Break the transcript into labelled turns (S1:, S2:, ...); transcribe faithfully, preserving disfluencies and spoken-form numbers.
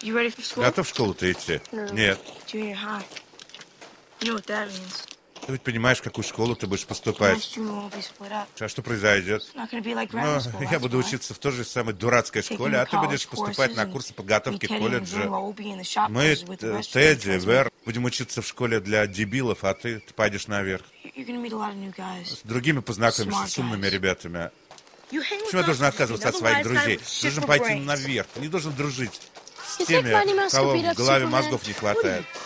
S1: Готов в школу-то идти? Нет. Ты ведь понимаешь, в какую школу ты будешь поступать. А что произойдет? Ну, я буду учиться в той же самой дурацкой школе, а ты будешь поступать на курсы подготовки в колледже. Мы, Тедди, Вер, будем учиться в школе для дебилов, а ты, ты пойдешь наверх. С другими познакомишься, с умными ребятами. Почему я должен отказываться от своих друзей? Ты должен пойти наверх. Ты не должен дружить с теми, у кого в голове мозгов не хватает.